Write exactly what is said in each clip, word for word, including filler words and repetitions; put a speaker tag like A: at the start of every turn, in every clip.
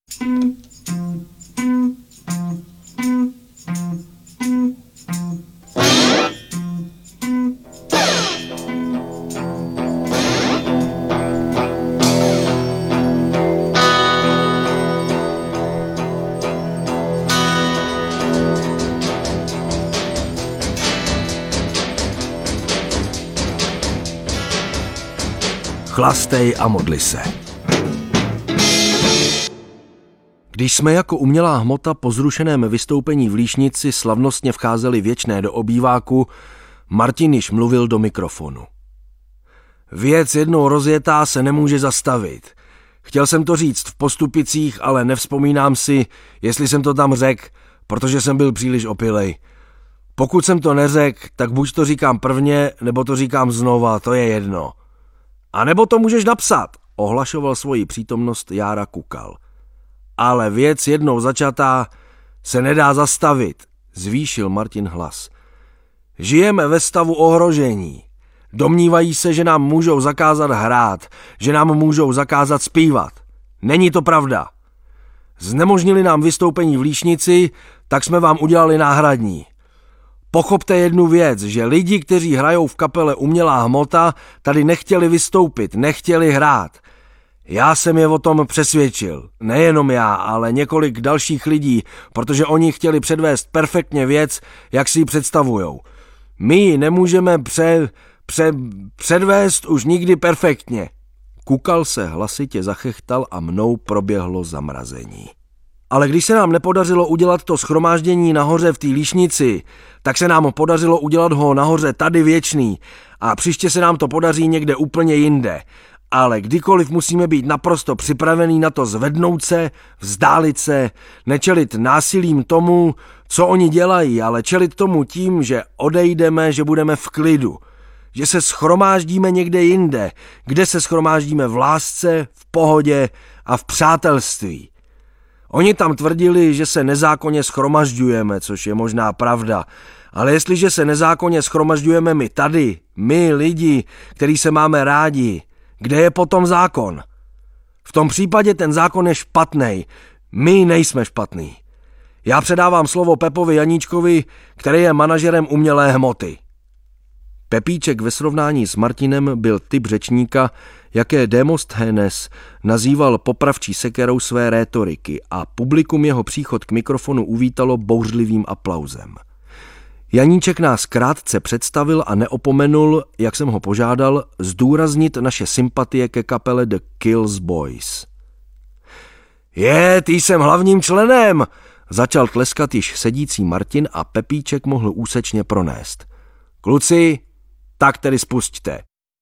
A: Chlastej a modli se. Když jsme jako umělá hmota po zrušeném vystoupení v Líšnici slavnostně vcházeli věčné do obýváku, Martin již mluvil do mikrofonu. Věc jednou rozjetá se nemůže zastavit. Chtěl jsem to říct v Postupicích, ale nevzpomínám si, jestli jsem to tam řekl, protože jsem byl příliš opilej. Pokud jsem to neřekl, tak buď to říkám prvně, nebo to říkám znova, to je jedno. A nebo to můžeš napsat, ohlašoval svoji přítomnost Jára Kukal. Ale věc jednou začatá se nedá zastavit, zvýšil Martin hlas. Žijeme ve stavu ohrožení. Domnívají se, že nám můžou zakázat hrát, že nám můžou zakázat zpívat. Není to pravda. Znemožnili nám vystoupení v Líšnici, tak jsme vám udělali náhradní. Pochopte jednu věc, že lidi, kteří hrajou v kapele Umělá hmota, tady nechtěli vystoupit, nechtěli hrát. Já jsem je o tom přesvědčil. Nejenom já, ale několik dalších lidí, protože oni chtěli předvést perfektně věc, jak si ji představujou. My ji nemůžeme pře, pře, předvést už nikdy perfektně. Kukal se hlasitě zachechtal a mnou proběhlo zamrazení. Ale když se nám nepodařilo udělat to shromáždění nahoře v té Líšnici, tak se nám podařilo udělat ho nahoře tady věčný a příště se nám to podaří někde úplně jinde. Ale kdykoliv musíme být naprosto připravení na to zvednout se, vzdálit se, nečelit násilím tomu, co oni dělají, ale čelit tomu tím, že odejdeme, že budeme v klidu, že se shromáždíme někde jinde, kde se shromáždíme v lásce, v pohodě a v přátelství. Oni tam tvrdili, že se nezákonně shromažďujeme, což je možná pravda, ale jestliže se nezákonně shromažďujeme my tady, my lidi, který se máme rádi, kde je potom zákon? V tom případě ten zákon je špatnej, my nejsme špatný. Já předávám slovo Pepovi Janíčkovi, který je manažerem Umělé hmoty. Pepíček ve srovnání s Martinem byl typ řečníka, jaké Demosthenes nazýval popravčí sekerou své rétoriky a publikum jeho příchod k mikrofonu uvítalo bouřlivým aplauzem. Janíček nás krátce představil a neopomenul, jak jsem ho požádal, zdůraznit naše sympatie ke kapele The Kills Boys. Je, ty jsem hlavním členem, začal tleskat již sedící Martin a Pepíček mohl úsečně pronést. Kluci, tak tedy spusťte.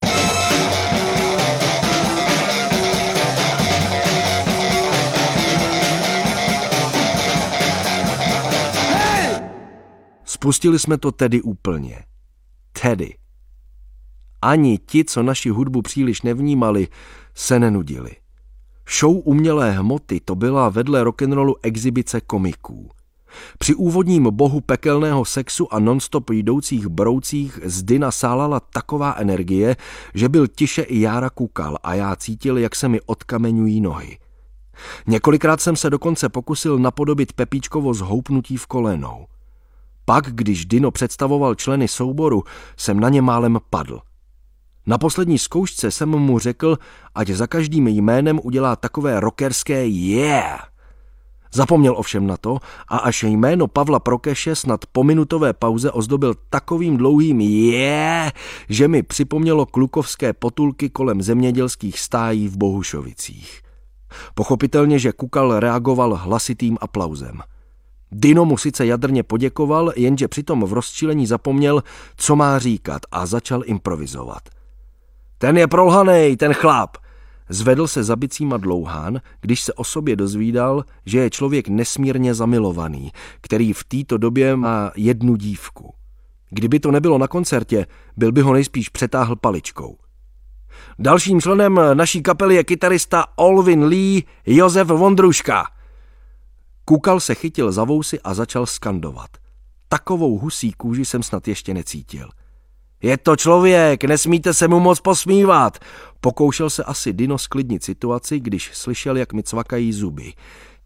A: Spustili jsme to tedy úplně. Tedy. Ani ti, co naši hudbu příliš nevnímali, se nenudili. Show Umělé hmoty to byla vedle rock'n'rollu exibice komiků. Při úvodním bohu pekelného sexu a non-stop jdoucích broucích z Dyna sálala taková energie, že byl tiše i Jára Kukal a já cítil, jak se mi odkameňují nohy. Několikrát jsem se dokonce pokusil napodobit Pepíčkovo zhoupnutí v kolenou. Pak, když Dino představoval členy souboru, jsem na ně málem padl. Na poslední zkoušce jsem mu řekl, ať za každým jménem udělá takové rockerské yeah. Zapomněl ovšem na to a až jméno Pavla Prokeše snad po minutové pauze ozdobil takovým dlouhým yeah, že mi připomnělo klukovské potulky kolem zemědělských stájí v Bohušovicích. Pochopitelně, že Kukal reagoval hlasitým aplauzem. Dino mu sice jadrně poděkoval, jenže přitom v rozčilení zapomněl, co má říkat a začal improvizovat. Ten je prolhanej, ten chlap. Zvedl se za bicíma dlouhán, když se o sobě dozvídal, že je člověk nesmírně zamilovaný, který v této době má jednu dívku. Kdyby to nebylo na koncertě, byl by ho nejspíš přetáhl paličkou. Dalším členem naší kapely je kytarista Olvin Lee Josef Vondruška. Kukal se chytil za vousy a začal skandovat. Takovou husí kůži jsem snad ještě necítil. Je to člověk, nesmíte se mu moc posmívat. Pokoušel se asi Dino sklidnit situaci, když slyšel, jak mi cvakají zuby.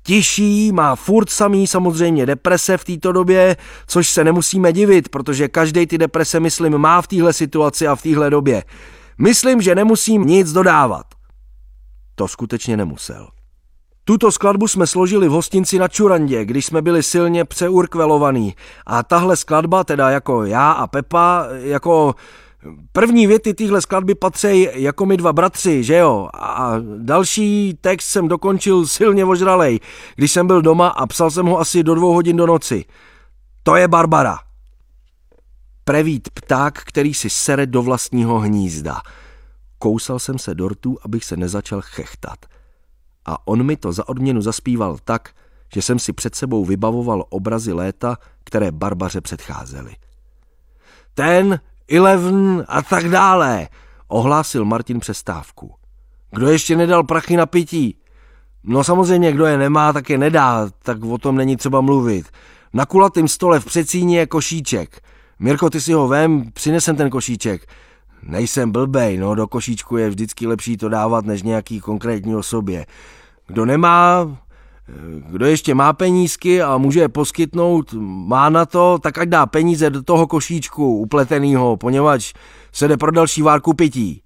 A: tiší, má furt samý samozřejmě deprese v této době, což se nemusíme divit, protože každej ty deprese, myslím, má v téhle situaci a v téhle době. Myslím, že nemusím nic dodávat. To skutečně nemusel. Tuto skladbu jsme složili v hostinci na Čurandě, když jsme byli silně přeurkvelovaný. A tahle skladba, teda jako já a Pepa, jako první věty téhle skladby patří jako my dva bratři, že jo? A další text jsem dokončil silně ožralej, když jsem byl doma a psal jsem ho asi do dvou hodin do noci. To je Barbara. Prevít pták, který si sere do vlastního hnízda. Kousal jsem se dortů, abych se nezačal chechtat. A on mi to za odměnu zaspíval tak, že jsem si před sebou vybavoval obrazy léta, které Barbaře předcházely. Ten, Eleven a tak dále, ohlásil Martin přestávku. Kdo ještě nedal prachy na pití? No samozřejmě, kdo je nemá, tak je nedá, tak o tom není třeba mluvit. Na kulatém stole v předsíni je košíček. Mirko, ty si ho vem, přinesem ten košíček. Nejsem blbej, no do košíčku je vždycky lepší to dávat, než nějaký konkrétní osobě. Kdo nemá, kdo ještě má penízky a může je poskytnout, má na to, tak ať dá peníze do toho košíčku upletenýho, poněvadž se jde pro další várku pití.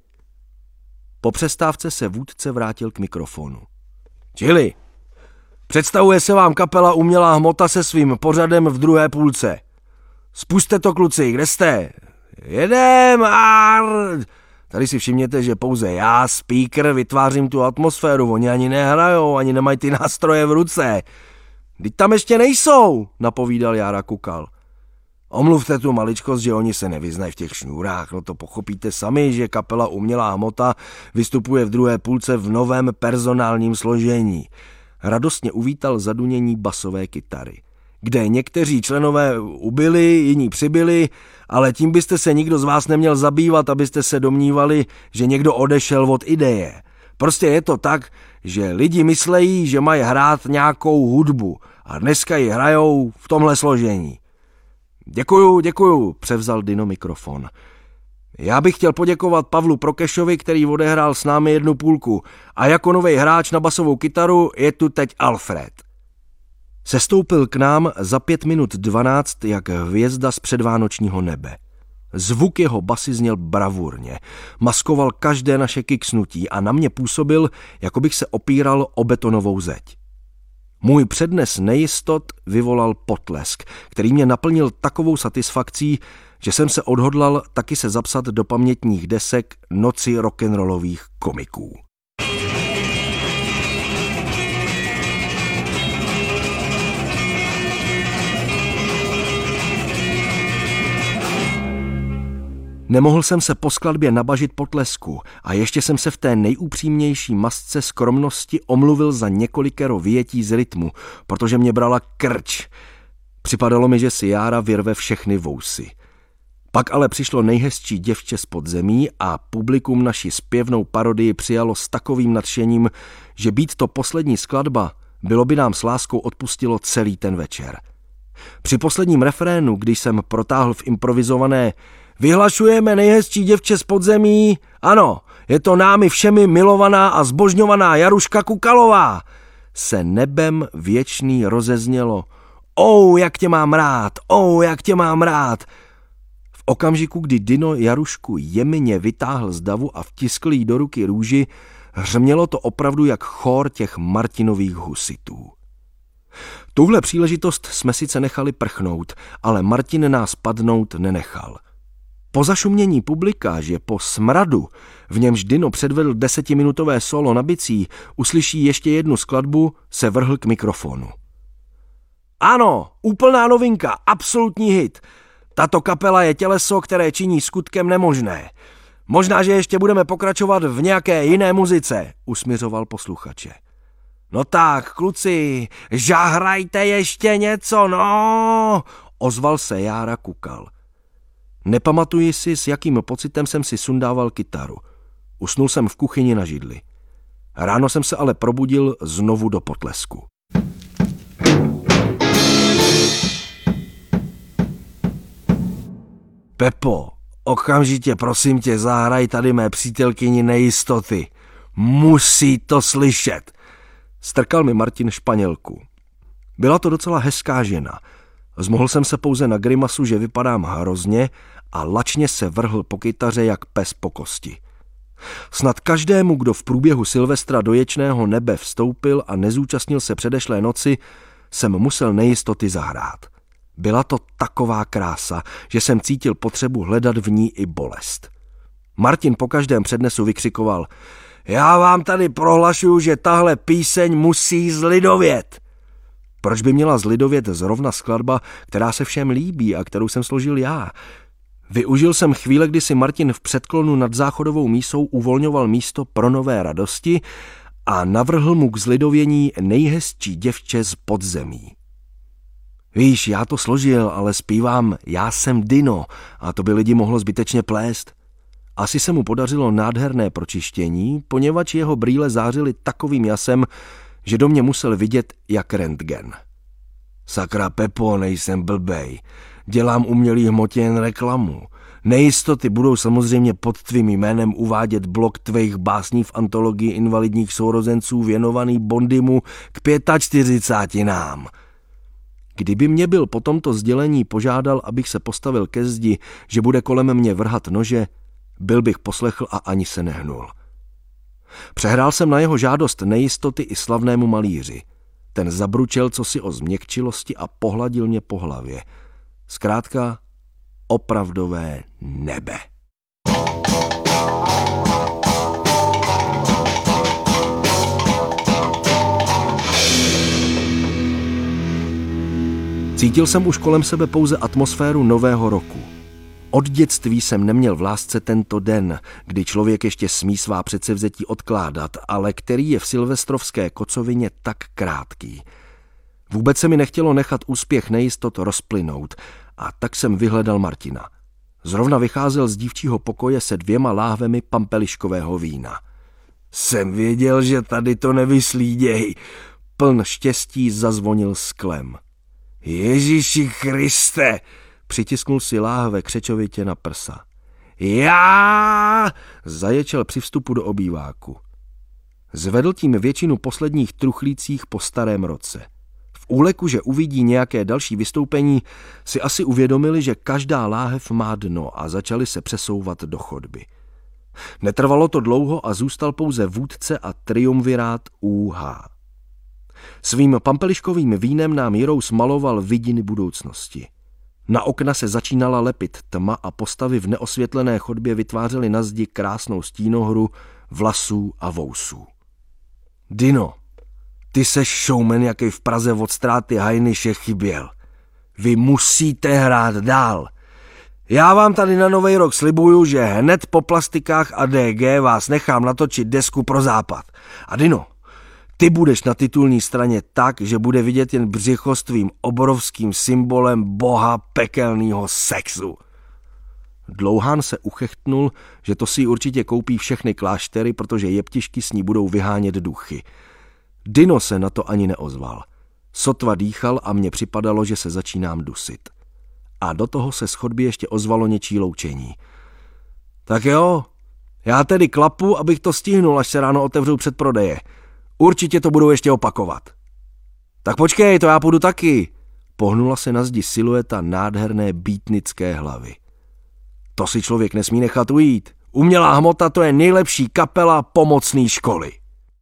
A: Po přestávce se vůdce vrátil k mikrofonu. Čili, představuje se vám kapela Umělá hmota se svým pořadem v druhé půlce. Spuste to, kluci, kde jste? Jedem, ar... Tady si všimněte, že pouze já, speaker, vytvářím tu atmosféru, oni ani nehrajou, ani nemají ty nástroje v ruce. Vždyť tam ještě nejsou, napovídal Jára Kukal. Omluvte tu maličkost, že oni se nevyznají v těch šňůrách, no to pochopíte sami, že kapela Umělá hmota vystupuje v druhé půlce v novém personálním složení. Radostně uvítal zadunění basové kytary, kde někteří členové ubyli, jiní přibyli, ale tím byste se nikdo z vás neměl zabývat, abyste se domnívali, že někdo odešel od ideje. Prostě je to tak, že lidi myslejí, že mají hrát nějakou hudbu a dneska ji hrajou v tomhle složení. Děkuju, děkuju, převzal Dino mikrofon. Já bych chtěl poděkovat Pavlu Prokešovi, který odehrál s námi jednu půlku, a jako nový hráč na basovou kytaru je tu teď Alfred. Sestoupil k nám za pět minut dvanáct jak hvězda z předvánočního nebe. Zvuk jeho basy zněl bravurně, maskoval každé naše kiksnutí a na mě působil, jako bych se opíral o betonovou zeď. Můj přednes nejistot vyvolal potlesk, který mě naplnil takovou satisfakcí, že jsem se odhodlal taky se zapsat do pamětních desek Noci rock'n'rollových komiků. Nemohl jsem se po skladbě nabažit potlesku a ještě jsem se v té nejupřímnější masce skromnosti omluvil za několikero vyjetí z rytmu, protože mě brala krč. Připadalo mi, že si Jára vyrve všechny vousy. Pak ale přišlo nejhezčí děvče z podzemí a publikum naši zpěvnou parodii přijalo s takovým nadšením, že být to poslední skladba, bylo by nám s láskou odpustilo celý ten večer. Při posledním refrénu, když jsem protáhl v improvizované Vyhlašujeme nejhezčí děvče z podzemí, ano, je to námi všemi milovaná a zbožňovaná Jaruška Kukalová, se nebem věčný rozeznělo. Ou, jak tě mám rád, ou, jak tě mám rád. V okamžiku, kdy Dino Jarušku jemně vytáhl z davu a vtiskl jí do ruky růži, hřmělo to opravdu jak chór těch Martinových husitů. Tuhle příležitost jsme sice nechali prchnout, ale Martin nás padnout nenechal. Po zašumění publika, že po smradu, v němž Dino předvedl desetiminutové solo na bicí, uslyší ještě jednu skladbu, se vrhl k mikrofonu. Ano, úplná novinka, absolutní hit. Tato kapela je těleso, které činí skutkem nemožné. Možná, že ještě budeme pokračovat v nějaké jiné muzice, usmiřoval posluchače. No tak, kluci, žahrajte ještě něco, no, ozval se Jára Kukal. Nepamatuji si, s jakým pocitem jsem si sundával kytaru. Usnul jsem v kuchyni na židli. Ráno jsem se ale probudil znovu do potlesku. Pepo, okamžitě prosím tě zahraj tady mé přítelkyni Nejistoty. Musí to slyšet. Strkal mi Martin Španělku. Byla to docela hezká žena. Zmohl jsem se pouze na grimasu, že vypadám hrozně, a lačně se vrhl po kytaře jak pes po kosti. Snad každému, kdo v průběhu Silvestra do ječného nebe vstoupil a nezúčastnil se předešlé noci, jsem musel nejistoty zahrát. Byla to taková krása, že jsem cítil potřebu hledat v ní i bolest. Martin po každém přednesu vykřikoval: já vám tady prohlašuju, že tahle píseň musí zlidovět. Proč by měla zlidovět zrovna skladba, která se všem líbí a kterou jsem složil já? Využil jsem chvíle, kdy si Martin v předklonu nad záchodovou mísou uvolňoval místo pro nové radosti a navrhl mu k zlidovění nejhezčí děvče z podzemí. Víš, já to složil, ale zpívám Já jsem Dino a to by lidi mohlo zbytečně plést. Asi se mu podařilo nádherné pročištění, poněvadž jeho brýle zářily takovým jasem, že do mě musel vidět jak rentgen. Sakra Pepo, nejsem blbej. Dělám umělý hmotě jen reklamu. Nejistoty budou samozřejmě pod tvým jménem uvádět blok tvých básní v antologii invalidních sourozenců věnovaný Bondymu k čtyřicátinám. Kdyby mě byl po tomto sdělení požádal, abych se postavil ke zdi, že bude kolem mě vrhat nože, byl bych poslechl a ani se nehnul. Přehrál jsem na jeho žádost nejistoty i slavnému malíři. Ten zabručel cosi o změkčilosti a pohladil mě po hlavě. Zkrátka opravdové nebe. Cítil jsem už kolem sebe pouze atmosféru nového roku. Od dětství jsem neměl v lásce tento den, kdy člověk ještě smí svá předsevzetí odkládat, ale který je v silvestrovské kocovině tak krátký. Vůbec se mi nechtělo nechat úspěch nejistot rozplynout a tak jsem vyhledal Martina. Zrovna vycházel z dívčího pokoje se dvěma láhvemi pampeliškového vína. Jsem věděl, že tady to nevyslíděj. Pln štěstí zazvonil sklem. Ježíši Kriste, přitisknul si láhve křečovitě na prsa. Já! Zaječel při vstupu do obýváku. Zvedl tím většinu posledních truchlících po starém roce. V úleku, že uvidí nějaké další vystoupení, si asi uvědomili, že každá láhev má dno a začali se přesouvat do chodby. Netrvalo to dlouho a zůstal pouze vůdce a triumvirát U H. Svým pampeliškovým vínem nám Jirou smaloval vidiny budoucnosti. Na okna se začínala lepit tma a postavy v neosvětlené chodbě vytvářely na zdi krásnou stínohru vlasů a vousů. Dino, ty seš showman, jaký v Praze od ztráty Hajnyše chyběl. Vy musíte hrát dál. Já vám tady na nový rok slibuju, že hned po Plastikách a D G vás nechám natočit desku pro Západ. A Dino, ty budeš na titulní straně tak, že bude vidět jen břicho s tvým obrovským symbolem boha pekelného sexu. Dlouhán se uchechtnul, že to si určitě koupí všechny kláštery, protože jeptišky s ní budou vyhánět duchy. Dino se na to ani neozval. Sotva dýchal a mně připadalo, že se začínám dusit. A do toho se z chodby ještě ozvalo něčí loučení. Tak jo, já tedy klapu, abych to stihnul, až se ráno otevřou předprodeje. Určitě to budou ještě opakovat. Tak počkej, to já půjdu taky. Pohnula se na zdi silueta nádherné býtnické hlavy. To si člověk nesmí nechat ujít. Umělá hmota, to je nejlepší kapela pomocné školy.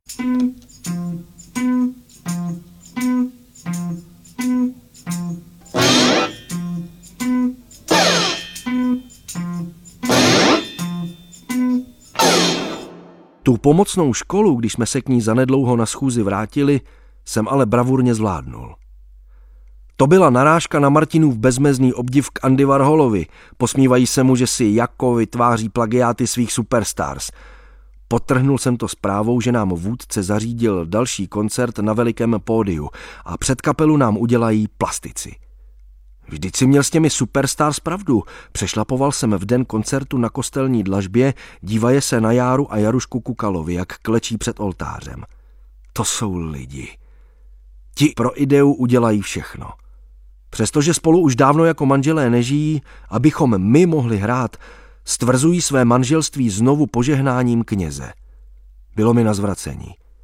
A: Tu pomocnou školu, když jsme se k ní zanedlouho na schůzi vrátili, jsem ale bravurně zvládnul. To byla narážka na Martinův bezmezný obdiv k Andy Warholovi. Posmívají se mu, že si jako vytváří plagiáty svých superstars. Podtrhnul jsem to zprávou, že nám vůdce zařídil další koncert na velikém pódiu a před kapelu nám udělají plastici. Vždyť si měl s těmi superstars pravdu. Přešlapoval jsem v den koncertu na kostelní dlažbě, dívaje se na Járu a Jarušku Kukalovi, jak klečí před oltářem. To jsou lidi. Ti pro ideu udělají všechno. Přestože spolu už dávno jako manželé nežijí, abychom my mohli hrát, stvrzují své manželství znovu požehnáním kněze. Bylo mi na zvracení.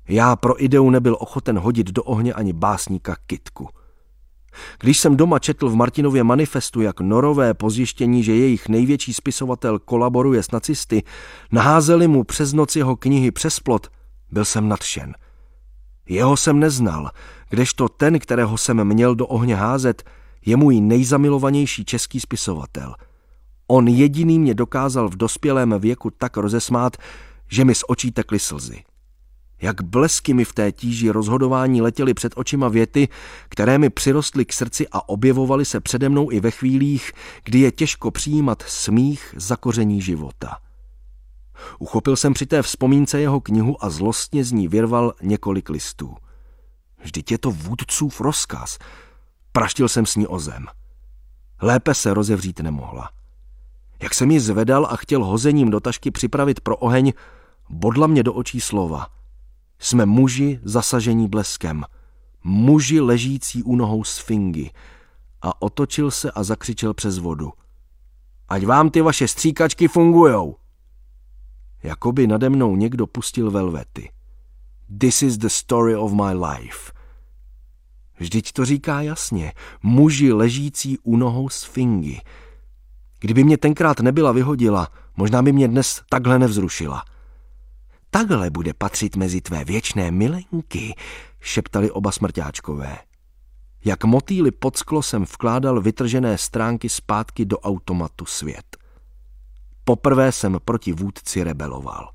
A: Já pro ideu nebyl ochoten hodit do ohně ani básníka Kytku. Když jsem doma četl v Martinově manifestu, jak Norové po zjištění, že jejich největší spisovatel kolaboruje s nacisty, naházeli mu přes noc jeho knihy přes plot, byl jsem nadšen. Jeho jsem neznal, kdežto ten, kterého jsem měl do ohně házet, je můj nejzamilovanější český spisovatel. On jediný mě dokázal v dospělém věku tak rozesmát, že mi z očí tekly slzy. Jak blesky mi v té tíži rozhodování letěly před očima věty, které mi přirostly k srdci a objevovaly se přede mnou i ve chvílích, kdy je těžko přijímat smích za koření života. Uchopil jsem při té vzpomínce jeho knihu a zlostně z ní vyrval několik listů. Vždyť je to vůdcův rozkaz. Praštil jsem s ní o zem. Lépe se rozevřít nemohla. Jak jsem ji zvedal a chtěl hozením do tašky připravit pro oheň, bodla mě do očí slova. Jsme muži zasažení bleskem, muži ležící u nohou sfingy. A otočil se a zakřičel přes vodu. Ať vám ty vaše stříkačky fungujou. Jakoby nade mnou někdo pustil velvety. This is the story of my life. Vždyť to říká jasně, muži ležící u nohou sfingy. Kdyby mě tenkrát nebyla vyhodila, možná by mě dnes takhle nevzrušila. Takhle bude patřit mezi tvé věčné milenky, šeptali oba smrťáčkové. Jak motýly pod sklo jsem vkládal vytržené stránky zpátky do automatu Svět. Poprvé jsem proti vůdci rebeloval.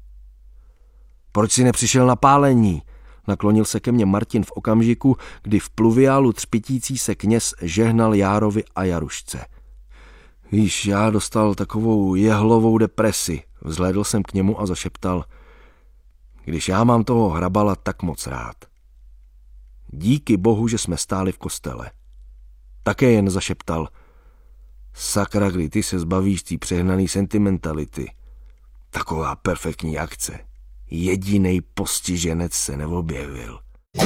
A: Proč si nepřišel na pálení? Naklonil se ke mně Martin v okamžiku, kdy v pluviálu třpitící se kněz žehnal Járovi a Jarušce. Víš, já dostal takovou jehlovou depresi. Vzhlédl jsem k němu a zašeptal. Když já mám toho hrabala tak moc rád. Díky bohu, že jsme stáli v kostele. Také jen zašeptal. Sakra, kdy ty se zbavíš té přehnaný sentimentality. Taková perfektní akce. Jedinej postiženec se neobjevil.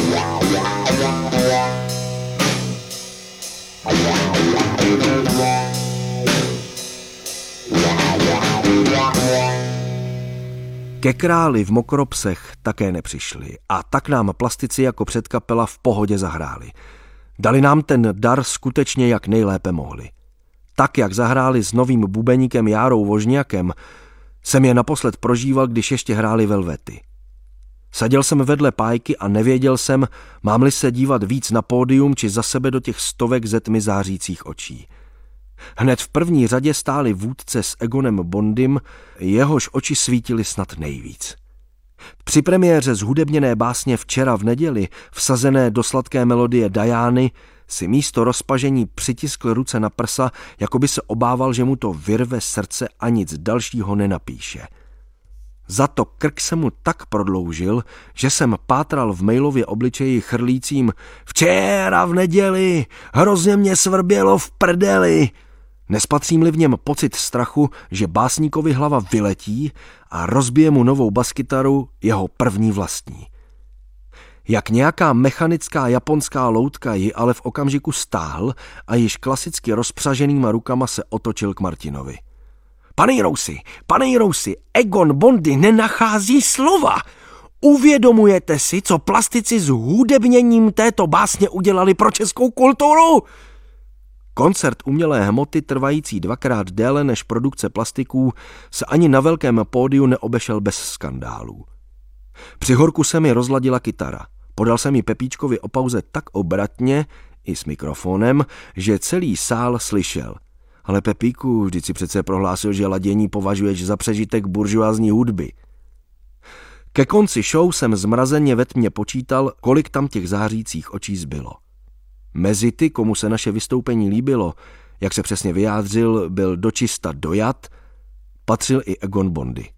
A: Ke králi v Mokropsech také nepřišli a tak nám plastici jako předkapela v pohodě zahráli. Dali nám ten dar skutečně jak nejlépe mohli. Tak, jak zahráli s novým bubeníkem Járou Vožňakem, jsem je naposled prožíval, když ještě hráli velvety. Seděl jsem vedle pájky a nevěděl jsem, mám-li se dívat víc na pódium či za sebe do těch stovek ze tmy zářících očí. Hned v první řadě stáli vůdce s Egonem Bondym, jehož oči svítily snad nejvíc. Při premiéře zhudebněné básně Včera v neděli, vsazené do sladké melodie Diány, si místo rozpažení přitiskl ruce na prsa, jako by se obával, že mu to vyrve srdce a nic dalšího nenapíše. Za to krk se mu tak prodloužil, že jsem pátral v mailově obličeji chrlícím Včera v neděli, hrozně mě svrbělo v prdeli. Nespatřím-li v něm pocit strachu, že básníkovi hlava vyletí a rozbije mu novou baskytaru, jeho první vlastní. Jak nějaká mechanická japonská loutka ji ale v okamžiku stáhl a již klasicky rozpřaženýma rukama se otočil k Martinovi. Pane Jirousi, pane Jirousi, Egon Bondy nenachází slova. Uvědomujete si, co plastici s hudebněním této básně udělali pro českou kulturu? Koncert umělé hmoty, trvající dvakrát déle než produkce plastiků, se ani na velkém pódiu neobešel bez skandálů. Při horku se mi rozladila kytara. Podal jsem ji Pepíčkovi o pauze tak obratně, i s mikrofonem, že celý sál slyšel. Ale Pepíku, vždyť si přece prohlásil, že ladění považuješ za přežitek buržoázní hudby. Ke konci show jsem zmrazeně ve tmě počítal, kolik tam těch zářících očí zbylo. Mezi ty, komu se naše vystoupení líbilo, jak se přesně vyjádřil, byl dočista dojat, patřil i Egon Bondy.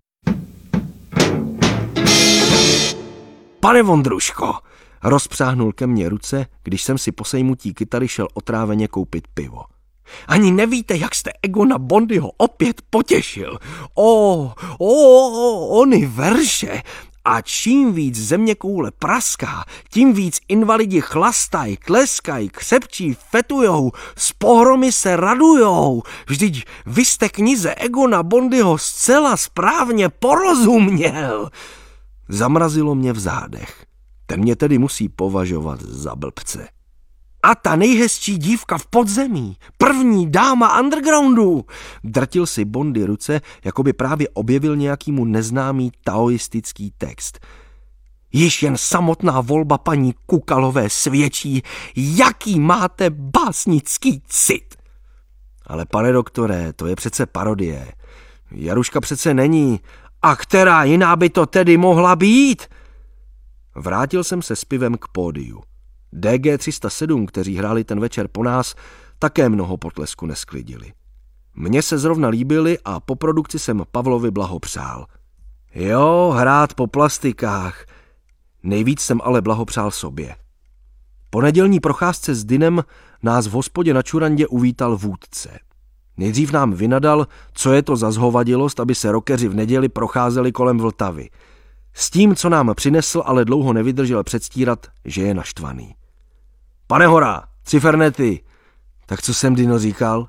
A: Pane Vondruško, rozpřáhnul ke mně ruce, když jsem si po sejmutí kytary šel otráveně koupit pivo. Ani nevíte, jak jste Egona Bondyho opět potěšil. O, o, ony verše. A čím víc zeměkoule praská, tím víc invalidi chlastají, tleskají, křepčí, fetujou, z pohromy se radujou. Vždyť vy jste knize Egona Bondyho zcela správně porozuměl. Zamrazilo mě v zádech. Ten mě tedy musí považovat za blbce. A ta nejhezčí dívka v podzemí, první dáma undergroundu, drtil si Bondy ruce, jako by právě objevil nějakýmu neznámý taoistický text. Již jen samotná volba paní Kukalové svědčí, jaký máte básnický cit. Ale pane doktore, to je přece parodie. Jaruška přece není. A která jiná by to tedy mohla být? Vrátil jsem se s pivem k pódiu. D G tři sta sedm, kteří hráli ten večer po nás, také mnoho potlesku nesklidili. Mně se zrovna líbili a po produkci jsem Pavlovi blahopřál. Jo, hrát po plastikách. Nejvíc jsem ale blahopřál sobě. Po nedělní procházce s Dynem nás v hospodě na Čurandě uvítal vůdce. Nejdřív nám vynadal, co je to za zhovadilost, aby se rockeři v neděli procházeli kolem Vltavy. S tím, co nám přinesl, ale dlouho nevydržel předstírat, že je naštvaný. Pane Hora, cifernety. Tak co jsem, Dino, říkal?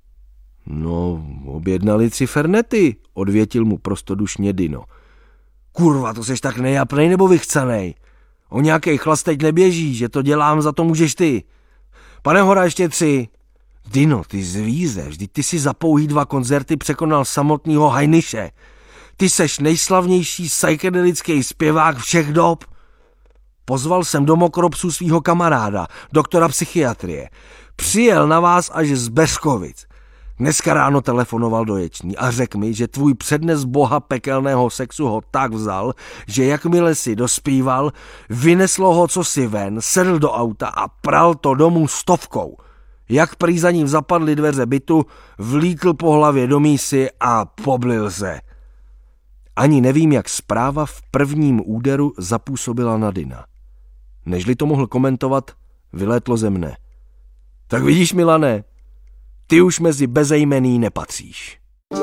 A: No, objednali cifernety, odvětil mu prostodušně Dino. Kurva, to seš tak nejapnej nebo vychcanej? O nějakej chlast teď neběží, že to dělám, za to můžeš ty. Pane Hora, ještě tři. Dino, ty zvíře, vždyť ty si za pouhý dva koncerty překonal samotného Hajniše. Ty seš nejslavnější psychedelický zpěvák všech dob. Pozval jsem do Mokropsů svýho kamaráda, doktora psychiatrie. Přijel na vás až z Beřkovic. Dneska ráno telefonoval do Ječní a řekl mi, že tvůj přednes boha pekelného sexu ho tak vzal, že jakmile si dospíval, vyneslo ho cosi ven, sedl do auta a pral to domů stovkou. Jak prý za ním zapadly dveře bytu, vlíkl po hlavě do mísy a poblil se. Ani nevím, jak zpráva v prvním úderu zapůsobila na Dyna. Nežli to mohl komentovat, vylétlo ze mne. Tak vidíš, Milane, ty už mezi bezejmenný nepatříš.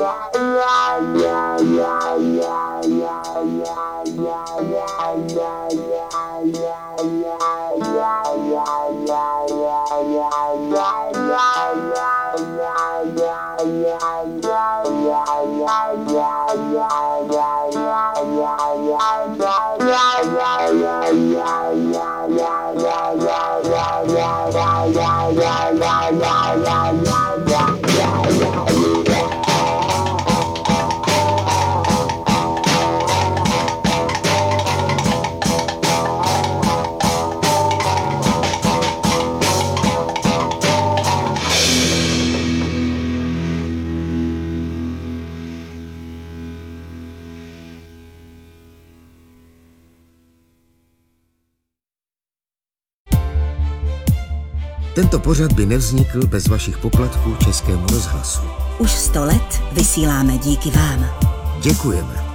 B: Tento pořad by nevznikl bez vašich poplatků Českému rozhlasu.
C: Už sto let vysíláme díky vám.
B: Děkujeme.